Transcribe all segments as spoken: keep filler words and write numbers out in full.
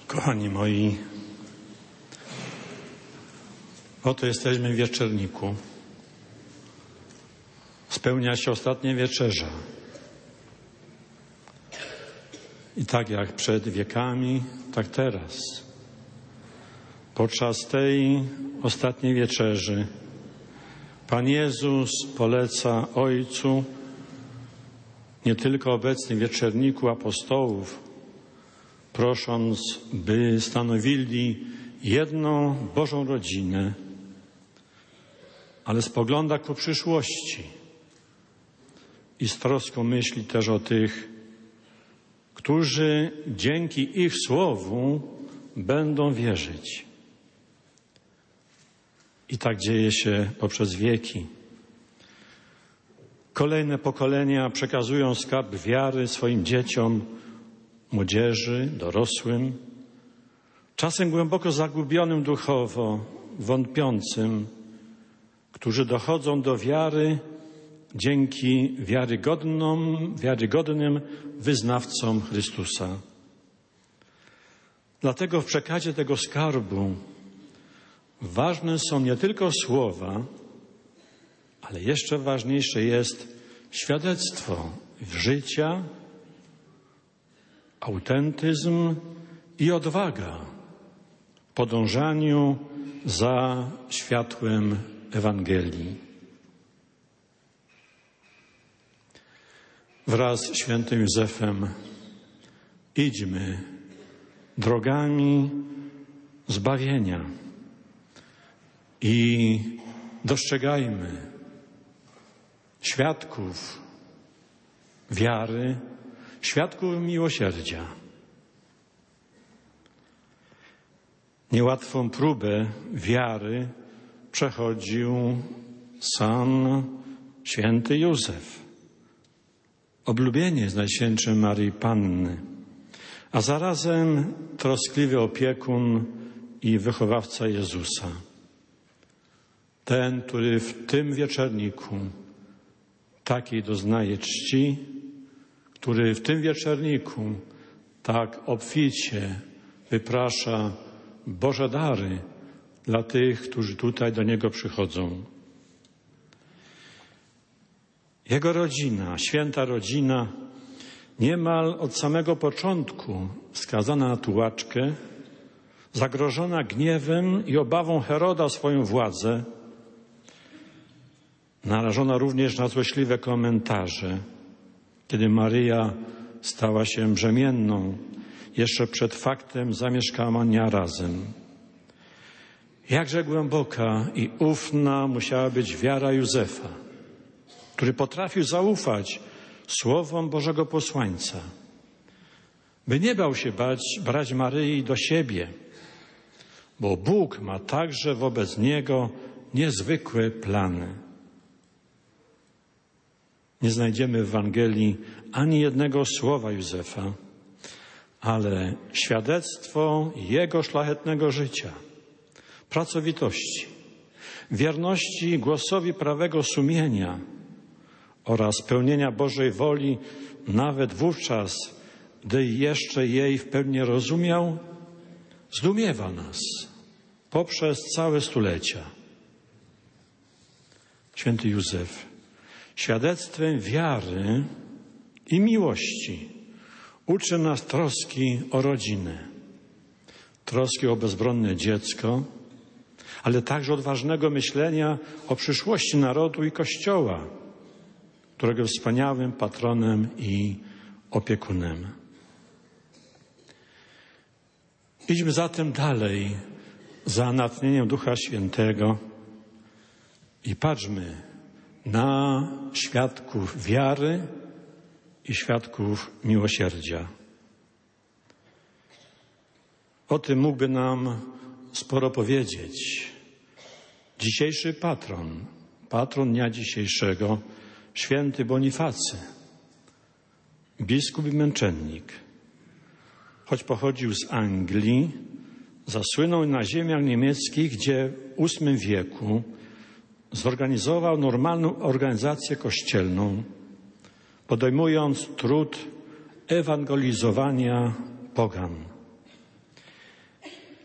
Kochani moi, oto jesteśmy w wieczerniku. Spełnia się ostatnia wieczerza. I tak jak przed wiekami, tak teraz. Podczas tej ostatniej wieczerzy Pan Jezus poleca Ojcu, nie tylko obecnym wieczerniku apostołów, prosząc, by stanowili jedną Bożą rodzinę, ale spogląda ku przyszłości i z troską myśli też o tych, którzy dzięki ich słowu będą wierzyć. I tak dzieje się poprzez wieki. Kolejne pokolenia przekazują skarb wiary swoim dzieciom, młodzieży, dorosłym, czasem głęboko zagubionym duchowo, wątpiącym, którzy dochodzą do wiary dzięki wiarygodnym, wiarygodnym wyznawcom Chrystusa. Dlatego w przekazie tego skarbu ważne są nie tylko słowa, ale jeszcze ważniejsze jest świadectwo życia, autentyzm i odwaga w podążaniu za światłem Ewangelii. Wraz z świętym Józefem idźmy drogami zbawienia i dostrzegajmy świadków wiary, świadków miłosierdzia. Niełatwą próbę wiary przechodził sam święty Józef, oblubieniec Najświętszej Maryi Panny, a zarazem troskliwy opiekun i wychowawca Jezusa. Ten, który w tym wieczerniku takiej doznaje czci, który w tym wieczerniku tak obficie wyprasza Boże dary dla tych, którzy tutaj do Niego przychodzą. Jego rodzina, święta rodzina, niemal od samego początku skazana na tułaczkę, zagrożona gniewem i obawą Heroda o swoją władzę, narażona również na złośliwe komentarze, kiedy Maryja stała się brzemienną, jeszcze przed faktem zamieszkania razem. Jakże głęboka i ufna musiała być wiara Józefa, który potrafił zaufać słowom Bożego posłańca, by nie bał się bać, brać Maryi do siebie, bo Bóg ma także wobec niego niezwykłe plany. Nie znajdziemy w Ewangelii ani jednego słowa Józefa, ale świadectwo jego szlachetnego życia, pracowitości, wierności głosowi prawego sumienia oraz pełnienia Bożej woli nawet wówczas, gdy jeszcze jej w pełni nie rozumiał, zdumiewa nas poprzez całe stulecia. Święty Józef świadectwem wiary i miłości uczy nas troski o rodzinę, troski o bezbronne dziecko, ale także odważnego myślenia o przyszłości narodu i Kościoła, którego wspaniałym patronem i opiekunem. Idźmy zatem dalej za natchnieniem Ducha Świętego i patrzmy na świadków wiary i świadków miłosierdzia. O tym mógłby nam sporo powiedzieć dzisiejszy patron, patron dnia dzisiejszego, święty Bonifacy, biskup i męczennik. Choć pochodził z Anglii, zasłynął na ziemiach niemieckich, gdzie w ósmym wieku zorganizował normalną organizację kościelną, podejmując trud ewangelizowania pogan.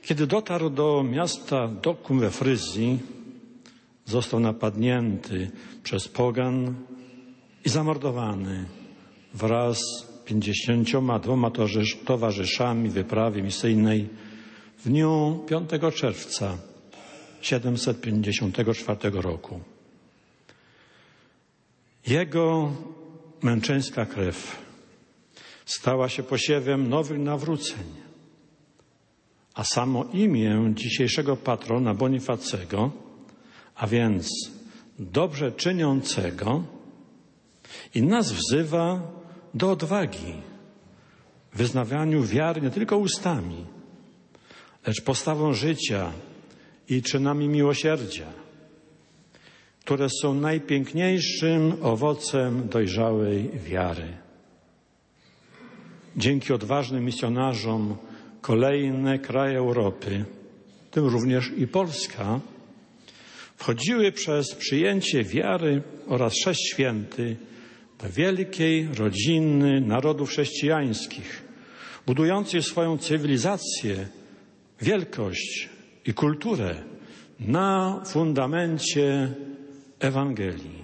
Kiedy dotarł do miasta Dokkum we Fryzji, został napadnięty przez pogan i zamordowany wraz z pięćdziesięcioma dwoma towarzyszami wyprawy misyjnej w dniu piątego czerwca siedemset pięćdziesiątego czwartego roku. Jego męczeńska krew stała się posiewem nowych nawróceń, a samo imię dzisiejszego patrona Bonifacego, a więc dobrze czyniącego, i nas wzywa do odwagi w wyznawianiu wiary nie tylko ustami, lecz postawą życia i czynami miłosierdzia, które są najpiękniejszym owocem dojrzałej wiary. Dzięki odważnym misjonarzom kolejne kraje Europy, w tym również i Polska, wchodziły przez przyjęcie wiary oraz chrzest święty do wielkiej rodziny narodów chrześcijańskich, budującej swoją cywilizację, wielkość i kulturę na fundamencie Ewangelii.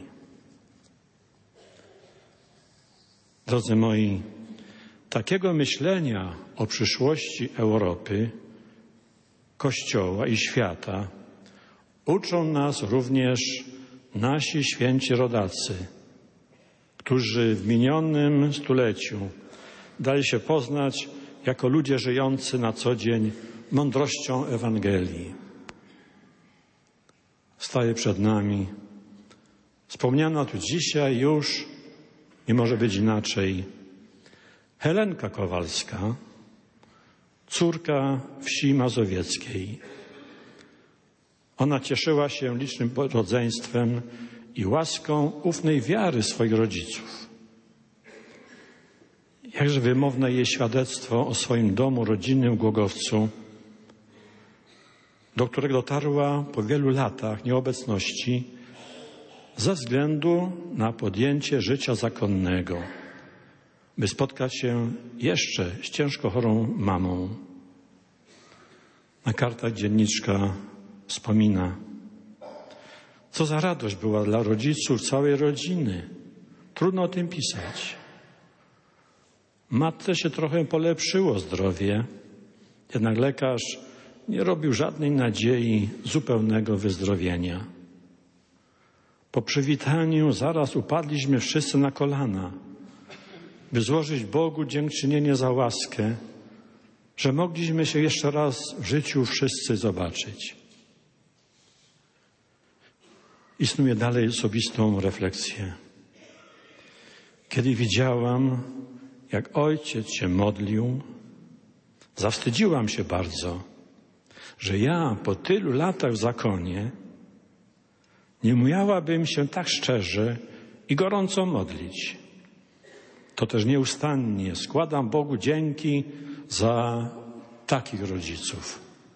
Drodzy moi, takiego myślenia o przyszłości Europy, Kościoła i świata uczą nas również nasi święci rodacy, którzy w minionym stuleciu dali się poznać jako ludzie żyjący na co dzień mądrością Ewangelii. Staje przed nami wspomniana tu dzisiaj już, nie może być inaczej, Helenka Kowalska, córka wsi mazowieckiej. Ona cieszyła się licznym rodzeństwem i łaską ufnej wiary swoich rodziców. Jakże wymowne jej świadectwo o swoim domu rodzinnym w Głogowcu, do którego dotarła po wielu latach nieobecności ze względu na podjęcie życia zakonnego, by spotkać się jeszcze z ciężko chorą mamą. Na kartach dzienniczka wspomina: co za radość była dla rodziców całej rodziny. Trudno o tym pisać. Matce się trochę polepszyło zdrowie, jednak lekarz nie robił żadnej nadziei zupełnego wyzdrowienia. Po przywitaniu zaraz upadliśmy wszyscy na kolana, by złożyć Bogu dziękczynienie za łaskę, że mogliśmy się jeszcze raz w życiu wszyscy zobaczyć. I snuję dalej osobistą refleksję. Kiedy widziałam, jak ojciec się modlił, zawstydziłam się bardzo, że ja po tylu latach w zakonie nie umiałabym się tak szczerze i gorąco modlić. To też nieustannie składam Bogu dzięki za takich rodziców.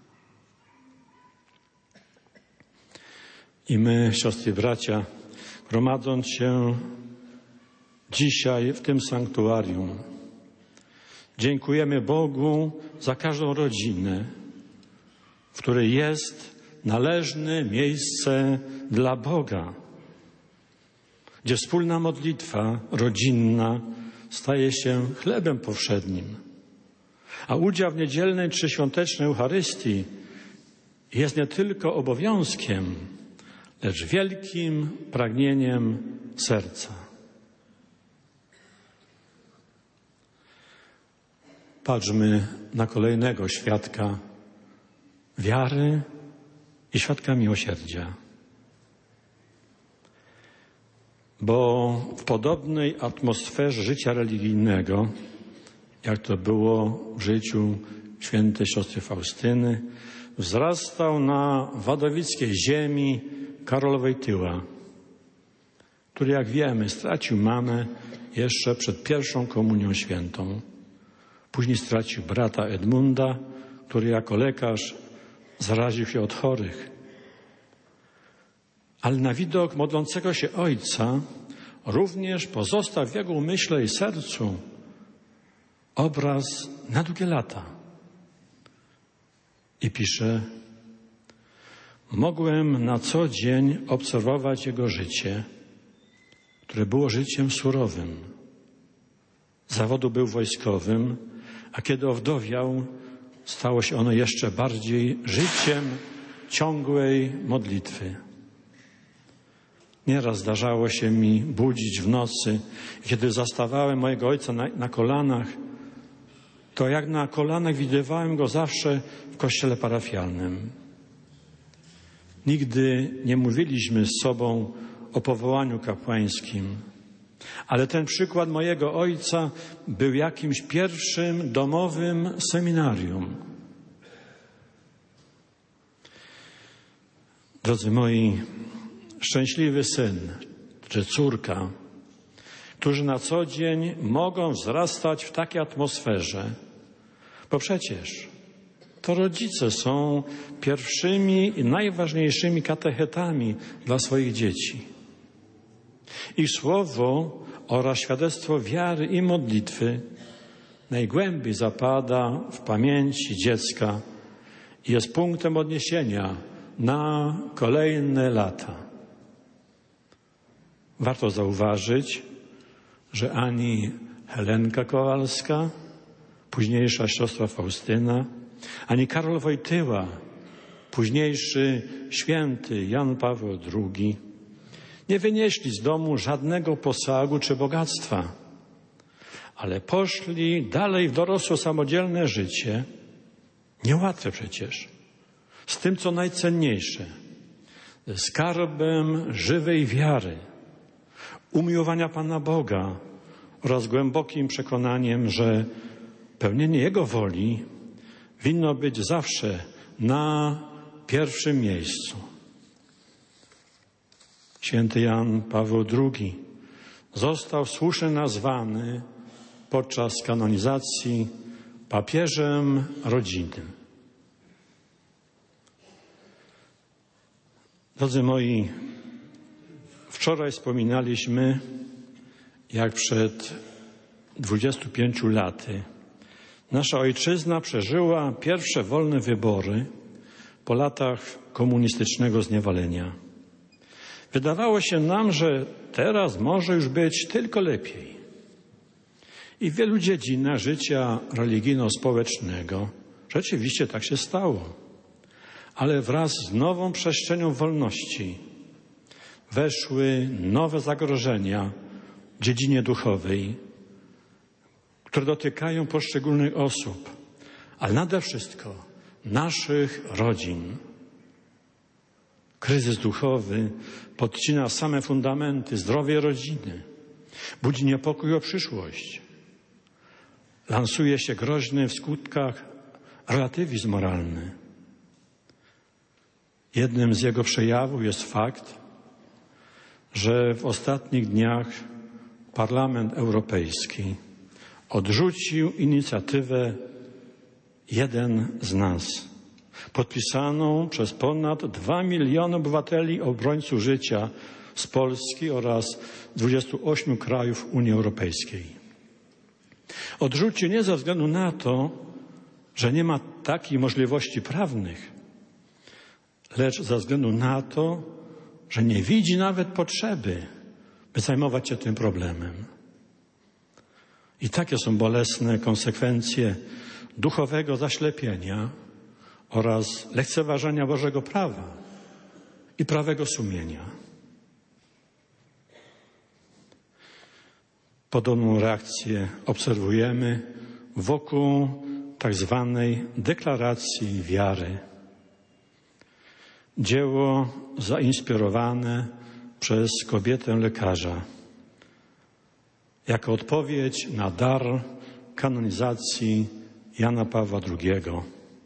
I my, siostry i bracia, gromadząc się dzisiaj w tym sanktuarium, dziękujemy Bogu za każdą rodzinę, w której jest należne miejsce dla Boga, gdzie wspólna modlitwa rodzinna staje się chlebem powszednim, a udział w niedzielnej czy świątecznej Eucharystii jest nie tylko obowiązkiem, lecz wielkim pragnieniem serca. Patrzmy na kolejnego świadka wiary i świadka miłosierdzia. Bo w podobnej atmosferze życia religijnego, jak to było w życiu świętej siostry Faustyny, wzrastał na wadowickiej ziemi Karol Wojtyła, który, jak wiemy, stracił mamę jeszcze przed pierwszą komunią świętą. Później stracił brata Edmunda, który jako lekarz zaraził się od chorych. Ale na widok modlącego się ojca również pozostał w jego umyśle i sercu obraz na długie lata. I pisze: mogłem na co dzień obserwować jego życie, które było życiem surowym. Z zawodu był wojskowym, a kiedy owdowiał, stało się ono jeszcze bardziej życiem ciągłej modlitwy. Nieraz zdarzało się mi budzić w nocy, kiedy zastawałem mojego ojca na, na kolanach, to jak na kolanach widywałem go zawsze w kościele parafialnym. Nigdy nie mówiliśmy z sobą o powołaniu kapłańskim, ale ten przykład mojego ojca był jakimś pierwszym domowym seminarium. Drodzy moi, szczęśliwy syn czy córka, którzy na co dzień mogą wzrastać w takiej atmosferze, bo przecież to rodzice są pierwszymi i najważniejszymi katechetami dla swoich dzieci. Ich słowo oraz świadectwo wiary i modlitwy najgłębiej zapada w pamięci dziecka i jest punktem odniesienia na kolejne lata. Warto zauważyć, że ani Helenka Kowalska, późniejsza siostra Faustyna, ani Karol Wojtyła, późniejszy święty Jan Paweł drugi, nie wynieśli z domu żadnego posagu czy bogactwa, ale poszli dalej w dorosłe, samodzielne życie, niełatwe przecież, z tym, co najcenniejsze, ze skarbem żywej wiary, umiłowania Pana Boga oraz głębokim przekonaniem, że pełnienie Jego woli winno być zawsze na pierwszym miejscu. Święty Jan Paweł drugi został słusznie nazwany podczas kanonizacji papieżem rodziny. Drodzy moi, wczoraj wspominaliśmy, jak przed dwudziestu pięciu laty nasza ojczyzna przeżyła pierwsze wolne wybory po latach komunistycznego zniewolenia. Wydawało się nam, że teraz może już być tylko lepiej. I w wielu dziedzinach życia religijno-społecznego rzeczywiście tak się stało. Ale wraz z nową przestrzenią wolności weszły nowe zagrożenia w dziedzinie duchowej, które dotykają poszczególnych osób, ale nade wszystko naszych rodzin. Kryzys duchowy podcina same fundamenty zdrowej rodziny, budzi niepokój o przyszłość. Lansuje się groźny w skutkach relatywizm moralny. Jednym z jego przejawów jest fakt, że w ostatnich dniach Parlament Europejski odrzucił inicjatywę Jeden z nas, podpisaną przez ponad dwa miliony obywateli obrońców życia z Polski oraz dwudziestu ośmiu krajów Unii Europejskiej. Odrzucił nie ze względu na to, że nie ma takich możliwości prawnych, lecz ze względu na to, że nie widzi nawet potrzeby, by zajmować się tym problemem. I takie są bolesne konsekwencje duchowego zaślepienia oraz lekceważenia Bożego prawa i prawego sumienia. Podobną reakcję obserwujemy wokół tak zwanej deklaracji wiary. Dzieło zainspirowane przez kobietę lekarza jako odpowiedź na dar kanonizacji Jana Pawła drugiego.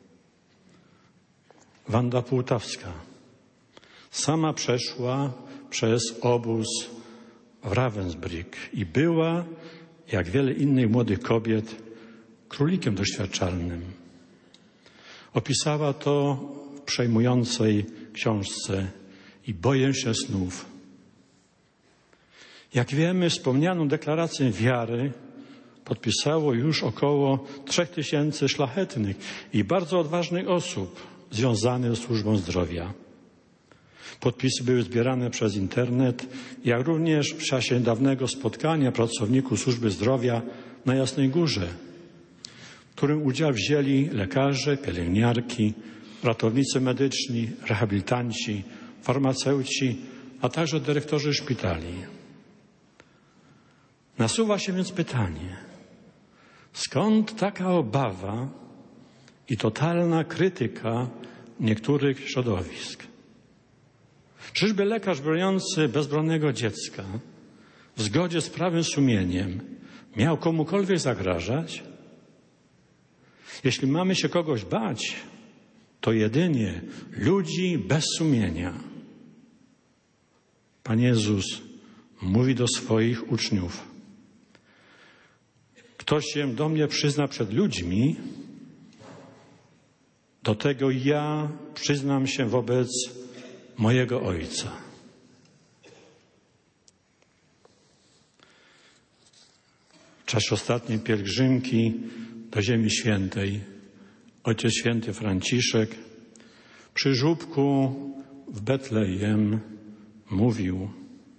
Wanda Półtawska sama przeszła przez obóz w Ravensbrück i była, jak wiele innych młodych kobiet, królikiem doświadczalnym. Opisała to w przejmującej książce I boję się snów. Jak wiemy, wspomnianą deklarację wiary podpisało już około trzech tysięcy szlachetnych i bardzo odważnych osób związanych ze służbą zdrowia. Podpisy były zbierane przez internet, jak również w czasie dawnego spotkania pracowników służby zdrowia na Jasnej Górze, w którym udział wzięli lekarze, pielęgniarki, ratownicy medyczni, rehabilitanci, farmaceuci, a także dyrektorzy szpitali. Nasuwa się więc pytanie, skąd taka obawa i totalna krytyka niektórych środowisk? Czyżby lekarz broniący bezbronnego dziecka w zgodzie z prawym sumieniem miał komukolwiek zagrażać? Jeśli mamy się kogoś bać, to jedynie ludzi bez sumienia. Pan Jezus mówi do swoich uczniów: kto się do mnie przyzna przed ludźmi, do tego ja przyznam się wobec mojego Ojca. W czasie ostatniej pielgrzymki do Ziemi Świętej Ojciec Święty Franciszek przy żłóbku w Betlejem mówił: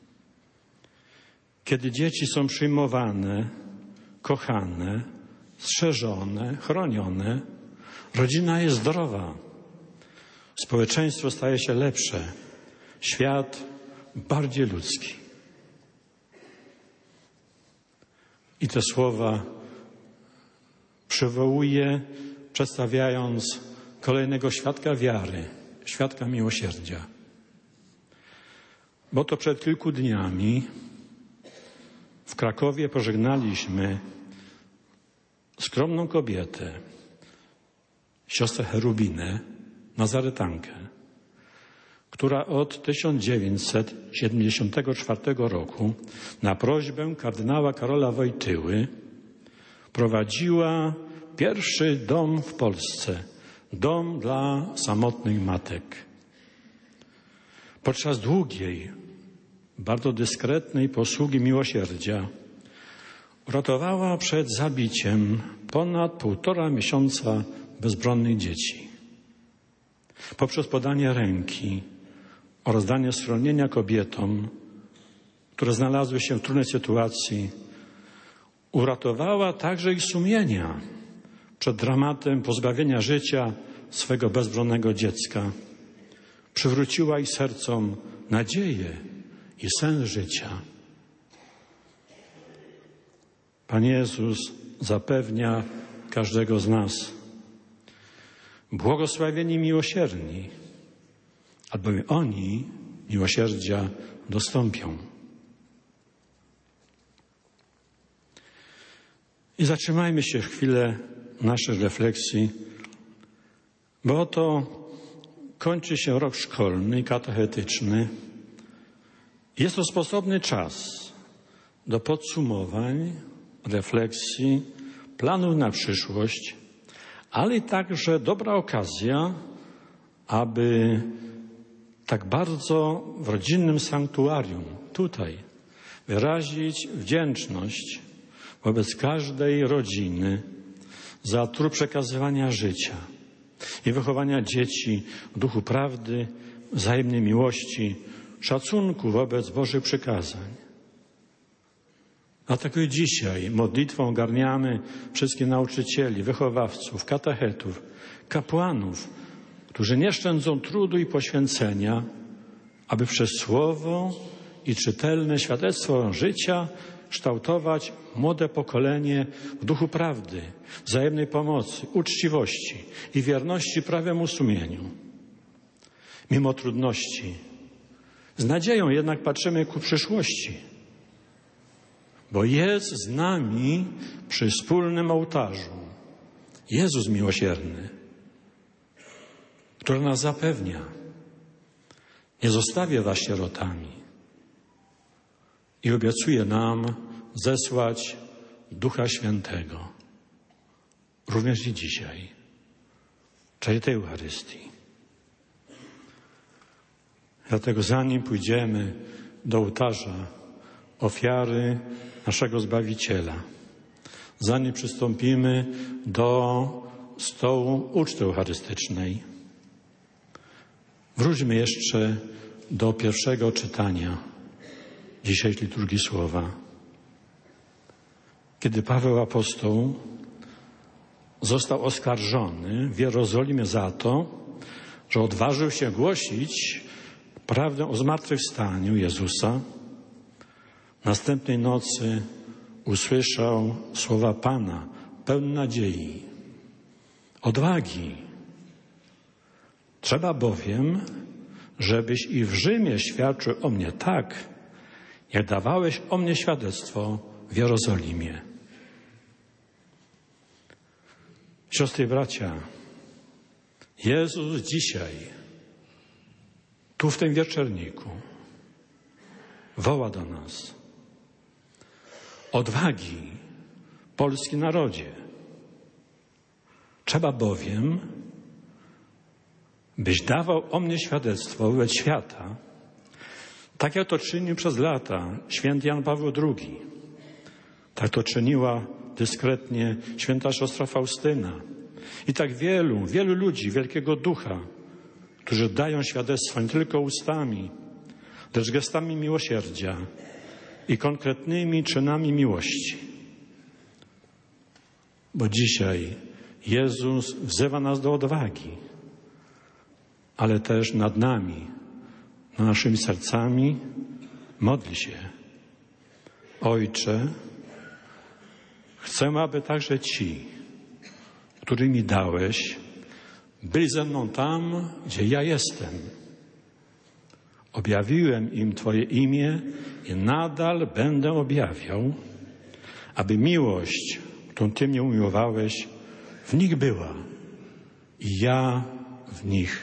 kiedy dzieci są przyjmowane, kochane, strzeżone, chronione, rodzina jest zdrowa, społeczeństwo staje się lepsze, świat bardziej ludzki. I te słowa przywołuje, przedstawiając kolejnego świadka wiary, świadka miłosierdzia. Bo to przed kilku dniami w Krakowie pożegnaliśmy skromną kobietę, siostrę Cherubinę, Nazaretankę, która od tysiąc dziewięćset siedemdziesiątego czwartego roku na prośbę kardynała Karola Wojtyły prowadziła pierwszy dom w Polsce, dom dla samotnych matek. Podczas długiej, bardzo dyskretnej posługi miłosierdzia uratowała przed zabiciem ponad półtora miesiąca bezbronnych dzieci. Poprzez podanie ręki oraz danie schronienia kobietom, które znalazły się w trudnej sytuacji, uratowała także ich sumienia przed dramatem pozbawienia życia swego bezbronnego dziecka. Przywróciła ich sercom nadzieję i sens życia. Pan Jezus zapewnia każdego z nas: błogosławieni miłosierni, albowiem oni miłosierdzia dostąpią. I zatrzymajmy się chwilę naszej refleksji, bo oto kończy się rok szkolny i katechetyczny. Jest to sposobny czas do podsumowań, refleksji, planów na przyszłość, ale i także dobra okazja, aby tak bardzo w rodzinnym sanktuarium, tutaj, wyrazić wdzięczność wobec każdej rodziny za trud przekazywania życia i wychowania dzieci w duchu prawdy, wzajemnej miłości, szacunku wobec Bożych przykazań. Dlatego i dzisiaj modlitwą ogarniamy wszystkich nauczycieli, wychowawców, katechetów, kapłanów, którzy nie szczędzą trudu i poświęcenia, aby przez słowo i czytelne świadectwo życia kształtować młode pokolenie w duchu prawdy, wzajemnej pomocy, uczciwości i wierności prawemu sumieniu. Mimo trudności, z nadzieją jednak patrzymy ku przyszłości, bo jest z nami przy wspólnym ołtarzu Jezus miłosierny, który nas zapewnia: nie zostawię was sierotami, i obiecuje nam zesłać Ducha Świętego, również i dzisiaj, w czasie tej Eucharystii. Dlatego zanim pójdziemy do ołtarza ofiary naszego Zbawiciela, zanim przystąpimy do stołu uczty eucharystycznej. Wróćmy jeszcze do pierwszego czytania dzisiejszej liturgii słowa. Kiedy Paweł apostoł został oskarżony w Jerozolimie za to, że odważył się głosić prawdę o zmartwychwstaniu Jezusa, następnej nocy usłyszał słowa Pana, pełne nadziei, odwagi. Trzeba bowiem, żebyś i w Rzymie świadczył o mnie tak, jak dawałeś o mnie świadectwo w Jerozolimie. Siostry i bracia, Jezus dzisiaj, tu w tym wieczorniku, woła do nas. Odwagi, polski narodzie. Trzeba bowiem, byś dawał o mnie świadectwo wobec świata, tak jak to czynił przez lata święty Jan Paweł drugi. Tak to czyniła dyskretnie święta siostra Faustyna. I tak wielu, wielu ludzi wielkiego ducha, którzy dają świadectwo nie tylko ustami, lecz gestami miłosierdzia i konkretnymi czynami miłości. Bo dzisiaj Jezus wzywa nas do odwagi, ale też nad nami, nad naszymi sercami modli się. Ojcze, chcę, aby także ci, których mi dałeś, byli ze mną tam, gdzie ja jestem. Objawiłem im Twoje imię i nadal będę objawiał, aby miłość, którą Ty mnie umiłowałeś, w nich była i ja w nich.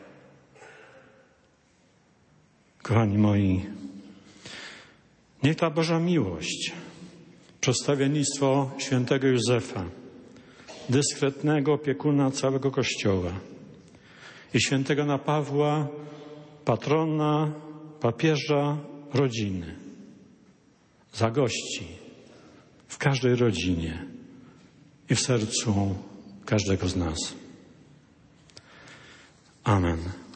Kochani moi, niech ta Boża miłość, przedstawiennictwo świętego Józefa, dyskretnego opiekuna całego Kościoła i świętego Jana Pawła, patrona, papieża rodziny, zagości w każdej rodzinie i w sercu każdego z nas. Amen.